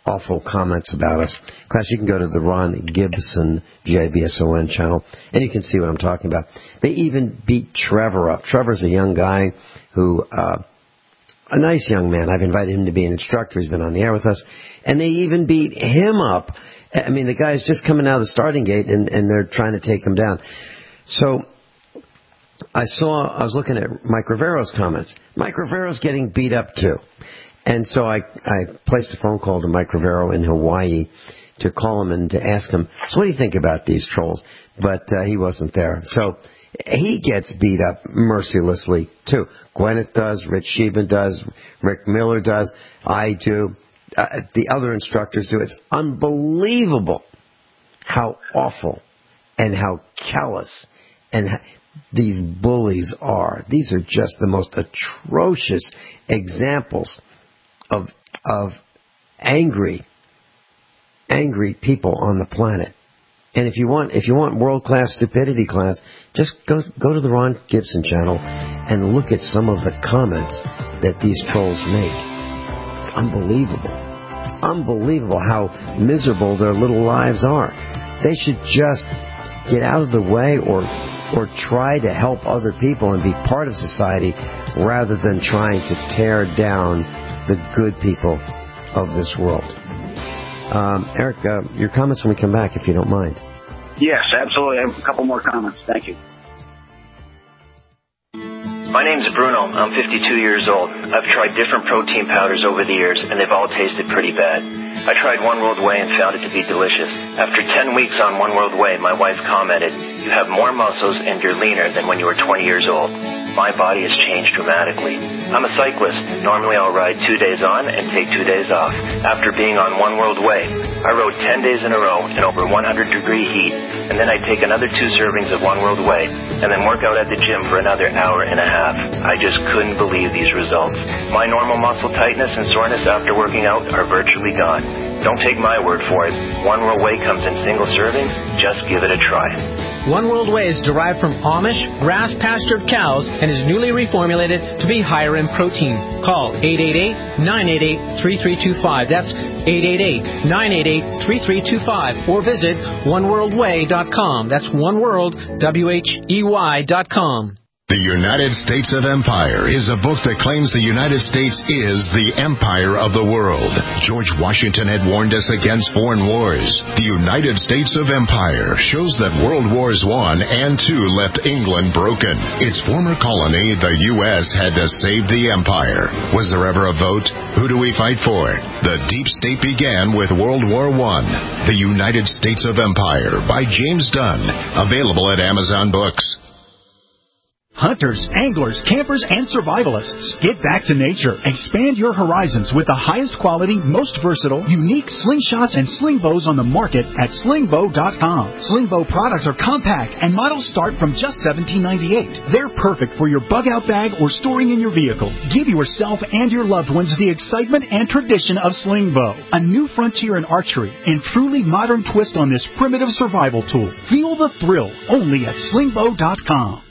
awful comments about us. Class, you can go to the Ron Gibson, G I B S O N channel, and you can see what I'm talking about. They even beat Trevor up. Trevor's a young guy who, uh, a nice young man. I've invited him to be an instructor. He's been on the air with us. And they even beat him up. I mean, the guy's just coming out of the starting gate, and, and they're trying to take him down. So I saw, I was looking at Mike Rivero's comments. Mike Rivero's getting beat up too. And so I, I placed a phone call to Mike Rivero in Hawaii to call him and to ask him, so what do you think about these trolls? But uh, he wasn't there. So he gets beat up mercilessly too. Gwyneth does, Rich Sheevan does, Rick Miller does, I do, uh, the other instructors do. It's unbelievable how awful and how callous and how these bullies are. These are just the most atrocious examples of of angry, angry people on the planet. And if you want, if you want world-class stupidity class, just go go to the Ron Gibson channel and look at some of the comments that these trolls make. It's unbelievable, unbelievable how miserable their little lives are. They should just get out of the way, or or try to help other people and be part of society, rather than trying to tear down the good people of this world. Um, Eric, uh, your comments when we come back, if you don't mind. Yes, absolutely. I have a couple more comments. Thank you. My name's Bruno. I'm fifty-two years old. I've tried different protein powders over the years, and they've all tasted pretty bad. I tried One World Whey and found it to be delicious. After ten weeks on One World Whey, my wife commented, "You have more muscles and you're leaner than when you were twenty years old." My body has changed dramatically. I'm a cyclist. Normally I'll ride two days on and take two days off. After being on One World Whey, I rode ten days in a row in over one hundred degree heat, and then I'd take another two servings of One World Whey, and then work out at the gym for another hour and a half. I just couldn't believe these results. My normal muscle tightness and soreness after working out are virtually gone. Don't take my word for it. One World Whey comes in single servings. Just give it a try. One World Whey is derived from Amish, grass-pastured cows and is newly reformulated to be higher in protein. Call eight eight eight, nine eight eight, three three two five. That's eight eight eight, nine eight eight, three three two five. Or visit one world way dot com. That's oneworld, W H E Y dot com. The United States of Empire is a book that claims the United States is the empire of the world. George Washington had warned us against foreign wars. The United States of Empire shows that World Wars One and Two left England broken. Its former colony, the U S, had to save the empire. Was there ever a vote? Who do we fight for? The deep state began with World War One. The United States of Empire by James Dunn. Available at Amazon Books. Hunters, anglers, campers, and survivalists. Get back to nature. Expand your horizons with the highest quality, most versatile, unique slingshots and sling bows on the market at sling bow dot com. Sling bow products are compact and models start from just seventeen ninety-eight. They're perfect for your bug out bag or storing in your vehicle. Give yourself and your loved ones the excitement and tradition of sling bow. A new frontier in archery and truly modern twist on this primitive survival tool. Feel the thrill only at sling bow dot com.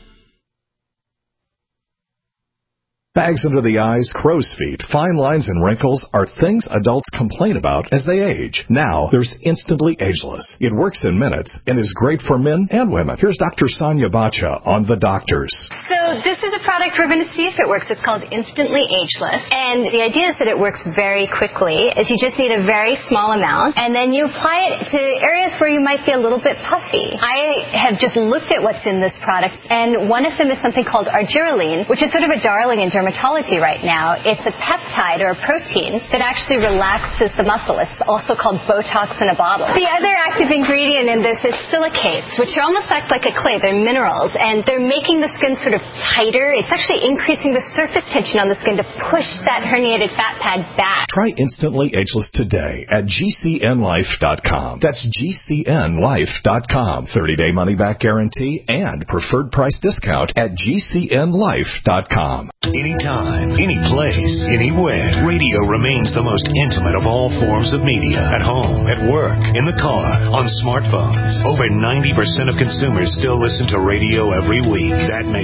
Bags under the eyes, crow's feet, fine lines, and wrinkles are things adults complain about as they age. Now, there's Instantly Ageless. It works in minutes and is great for men and women. Here's Doctor Sonia Bacha on The Doctors. So this is a product we're going to see if it works. It's called Instantly Ageless. And the idea is that it works very quickly, is you just need a very small amount, and then you apply it to areas where you might be a little bit puffy. I have just looked at what's in this product, and one of them is something called argireline, which is sort of a darling in dermatology right now. It's a peptide or a protein that actually relaxes the muscle. It's also called Botox in a bottle. The other active ingredient in this is silicates, which are almost act like a clay. They're minerals, and they're making the skin sort of tighter. It's actually increasing the surface tension on the skin to push that herniated fat pad back. Try Instantly Ageless today at G C N life dot com. That's G C N life dot com. thirty-day money-back guarantee and preferred price discount at G C N life dot com. Anytime, any place, anywhere, radio remains the most intimate of all forms of media. At home, at work, in the car, on smartphones. Over ninety percent of consumers still listen to radio every week. That makes choosing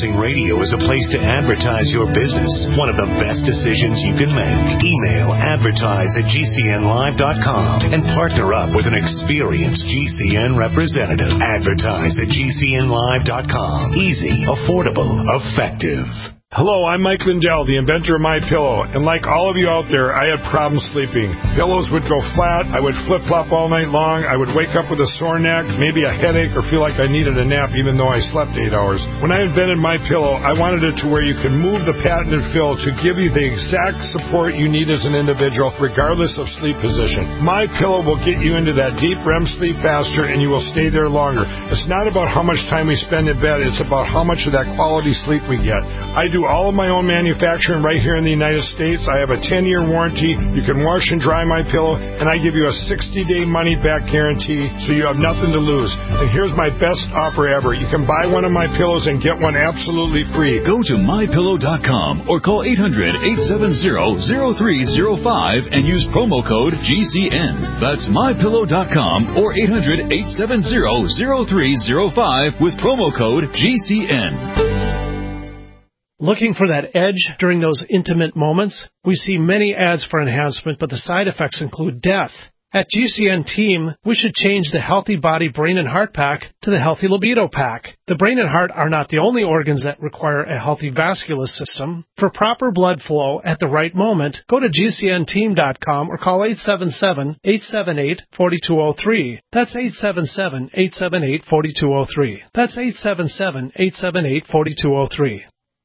using radio as a place to advertise your business, one of the best decisions you can make. Email advertise at G C N live dot com and partner up with an experienced G C N representative. Advertise at G C N live dot com. Easy, affordable, effective. Hello, I'm Mike Lindell, the inventor of MyPillow, and like all of you out there, I had problems sleeping. Pillows would go flat, I would flip-flop all night long, I would wake up with a sore neck, maybe a headache, or feel like I needed a nap even though I slept eight hours. When I invented MyPillow, I wanted it to where you could move the patented fill to give you the exact support you need as an individual, regardless of sleep position. MyPillow will get you into that deep R E M sleep faster, and you will stay there longer. It's not about how much time we spend in bed, it's about how much of that quality sleep we get. I do all of my own manufacturing right here in the United States. I have a ten-year warranty. You can wash and dry my pillow, and I give you a sixty-day money-back guarantee, so you have nothing to lose. And here's my best offer ever. You can buy one of my pillows and get one absolutely free. Go to my pillow dot com or call eight hundred, eight seven zero, zero three zero five and use promo code G C N. That's my pillow dot com or eight hundred, eight seven zero, zero three zero five with promo code G C N. Looking for that edge during those intimate moments? We see many ads for enhancement, but the side effects include death. At G C N Team, we should change the Healthy Body Brain and Heart Pack to the Healthy Libido Pack. The brain and heart are not the only organs that require a healthy vascular system. For proper blood flow at the right moment, go to G C N team dot com or call eight seven seven, eight seven eight, four two zero three. That's eight seven seven, eight seven eight, four two zero three. That's eight seven seven, eight seven eight, four two zero three.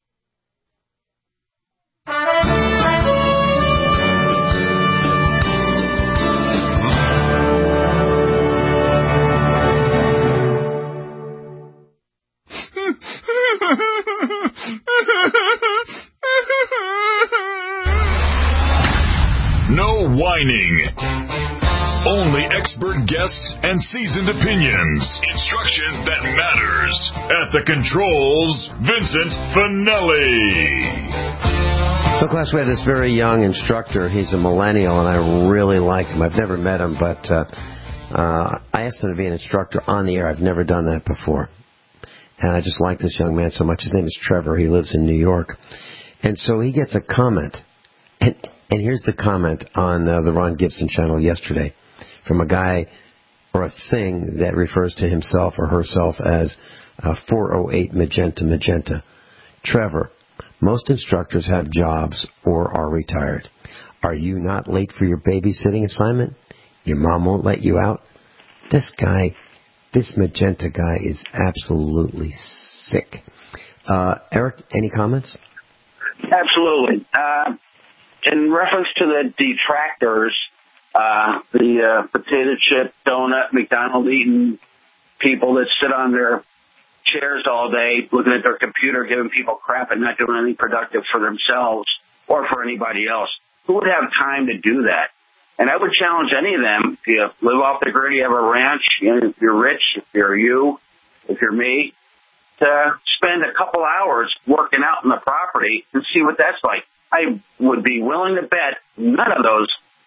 No whining. Only expert guests and seasoned opinions. Instruction that matters. At the controls, Vincent Finelli. So, class, we have this very young instructor. He's a millennial, and I really like him. I've never met him, but uh, uh, I asked him to be an instructor on the air. I've never done that before. And I just like this young man so much. His name is Trevor. He lives in New York. And so he gets a comment. And, and here's the comment on uh, the Ron Gibson channel yesterday from a guy or a thing that refers to himself or herself as uh, four oh eight Magenta Magenta. Trevor, most instructors have jobs or are retired. Are you not late for your babysitting assignment? Your mom won't let you out? This guy... This Magenta guy is absolutely sick. Uh, Eric, any comments? Absolutely. Uh, in reference to the detractors, uh, the uh, potato chip, donut, McDonald eating people that sit on their chairs all day looking at their computer, giving people crap and not doing anything productive for themselves or for anybody else. Who would have time to do that? And I would challenge any of them, if you live off the grid, you have a ranch, you know, if you're rich, if you're you, if you're me, to spend a couple hours working out in the property and see what that's like. I would be willing to bet none of those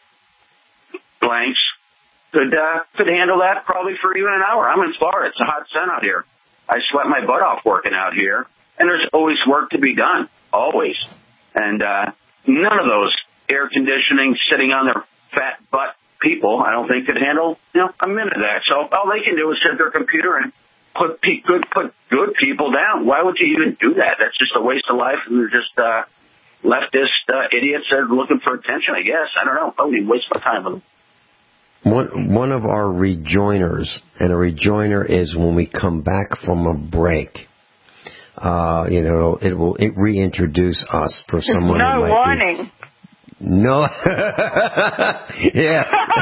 blanks could uh, could handle that probably for even an hour. I'm in Florida. It's a hot sun out here. I sweat my butt off working out here, and there's always work to be done, always. And uh, none of those air conditioning, sitting on their fat butt people, I don't think could handle, you know, a minute of that. So all they can do is sit at their computer and put pe- good put good people down. Why would you even do that? That's just a waste of life, and they're just uh, leftist uh, idiots that are looking for attention, I guess. I don't know. I wouldn't even waste my time with them. One, one of our rejoiners, and a rejoiner is when we come back from a break. Uh, you know, it will it reintroduce us for someone no who might whining. Be, No. Yeah.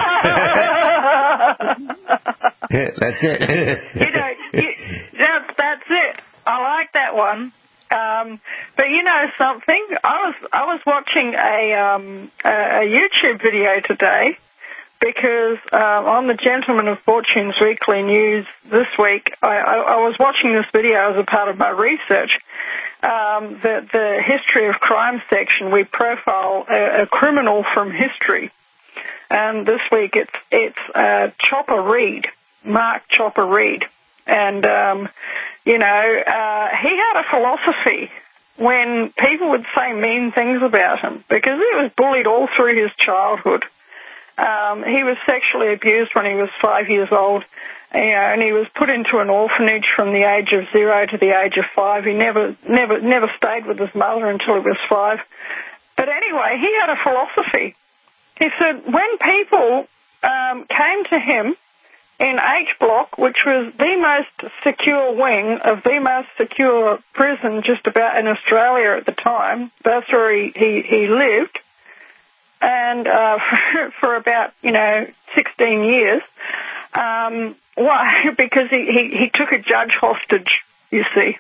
That's it. you know, you, that's, that's it. I like that one. Um, but you know something? I was I was watching a um, a, a YouTube video today because uh, on the Gentleman of Fortune's Weekly News this week, I, I, I was watching this video as a part of my research. Um, the, the history of crime section, we profile a, a criminal from history. And this week it's it's uh, Chopper Read, Mark Chopper Read. And um, You know, uh, he had a philosophy when people would say mean things about him, because he was bullied all through his childhood. Um, he was sexually abused when he was five years old, you know, and he was put into an orphanage from the age of zero to the age of five. He never, never, never stayed with his mother until he was five. But anyway, he had a philosophy. He said when people um, came to him in H Block, which was the most secure wing of the most secure prison just about in Australia at the time, that's where he, he, he lived, and uh, for, for about, you know, sixteen years. Um, why? Because he, he, he took a judge hostage, you see.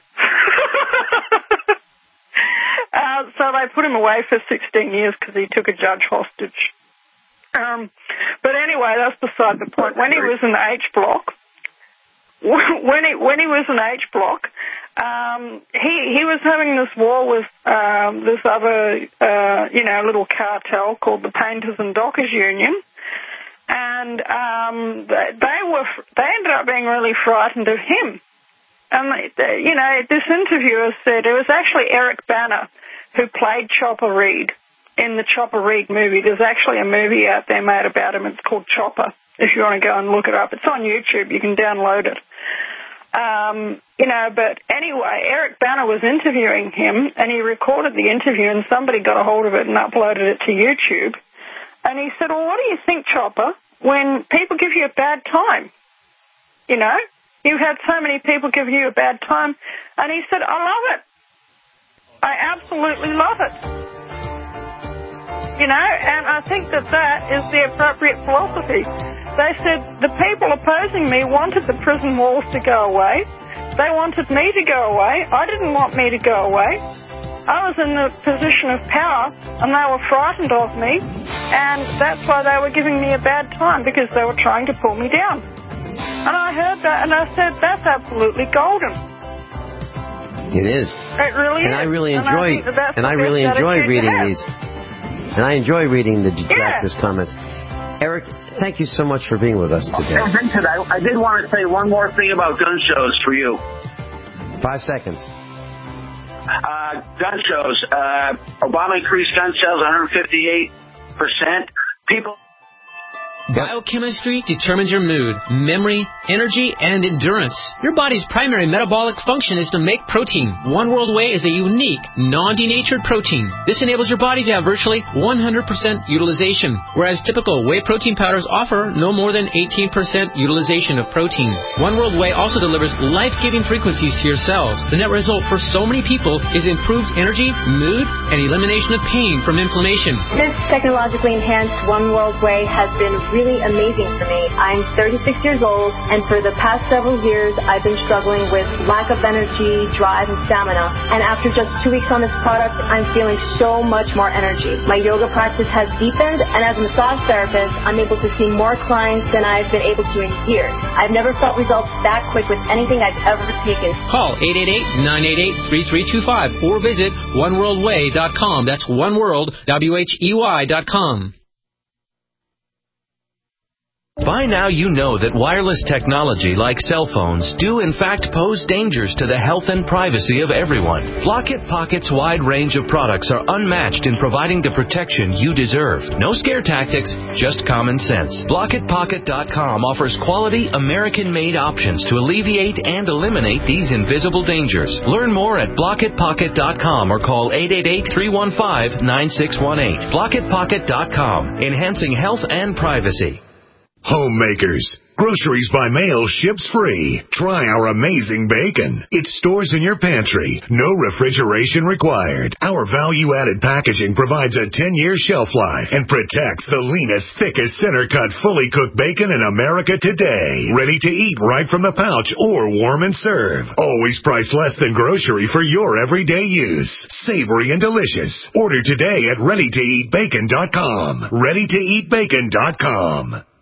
uh, so they put him away for sixteen years because he took a judge hostage. Um, but anyway, that's beside the point. When he was in H Block, when he when he was in H Block, um, he he was having this war with um, this other uh, you know little cartel called the Painters and Dockers Union, and um, they were they ended up being really frightened of him. And they, they, you know, this interviewer said it was actually Eric Bana who played Chopper Reed in the Chopper Reed movie. There's actually a movie out there made about him. It's called Chopper, if you want to go and look it up. It's on YouTube. You can download it. Um, you know, but anyway, Eric Bana was interviewing him, and he recorded the interview, and somebody got a hold of it and uploaded it to YouTube. And he said, well, what do you think, Chopper, when people give you a bad time? You know, you've had so many people give you a bad time. And he said, I love it. I absolutely love it. You know, and I think that that is the appropriate philosophy. They said the people opposing me wanted the prison walls to go away. They wanted me to go away. I didn't want me to go away. I was in the position of power, and they were frightened of me, and that's why they were giving me a bad time, because they were trying to pull me down. And I heard that, and I said, that's absolutely golden. It is. It really and is. I really and enjoy, I that and I really enjoy reading these. And I enjoy reading the detractors' yeah. comments. Eric, thank you so much for being with us today. Oh, Vincent, I, I did want to say one more thing about gun shows for you. Five seconds. Uh, gun shows. Uh, Obama increased gun sales one hundred fifty-eight percent. People... Biochemistry determines your mood, memory, energy, and endurance. Your body's primary metabolic function is to make protein. One World Whey is a unique, non-denatured protein. This enables your body to have virtually one hundred percent utilization, whereas typical whey protein powders offer no more than eighteen percent utilization of protein. One World Whey also delivers life-giving frequencies to your cells. The net result for so many people is improved energy, mood, and elimination of pain from inflammation. This technologically enhanced One World Whey has been really amazing for me. I'm thirty-six years old, and for the past several years, I've been struggling with lack of energy, drive, and stamina. And after just two weeks on this product, I'm feeling so much more energy. My yoga practice has deepened, and as a massage therapist, I'm able to see more clients than I've been able to in years. I've never felt results that quick with anything I've ever taken. Call eight eight eight, nine eight eight, three three two five or visit one world way dot com. That's oneworld, W H E Y dot com. By now you know that wireless technology like cell phones do in fact pose dangers to the health and privacy of everyone. Block-It Pocket's wide range of products are unmatched in providing the protection you deserve. No scare tactics, just common sense. Block It Pocket dot com offers quality American-made options to alleviate and eliminate these invisible dangers. Learn more at Block It Pocket dot com or call eight eight eight, three one five, nine six one eight. Block It Pocket dot com, enhancing health and privacy. Homemakers. Groceries by mail ships free. Try our amazing bacon. It stores in your pantry. No refrigeration required. Our value-added packaging provides a ten-year shelf life and protects the leanest, thickest, center-cut, fully cooked bacon in America today. Ready to eat right from the pouch or warm and serve. Always priced less than grocery for your everyday use. Savory and delicious. Order today at ready to eat bacon dot com. ready to eat bacon dot com.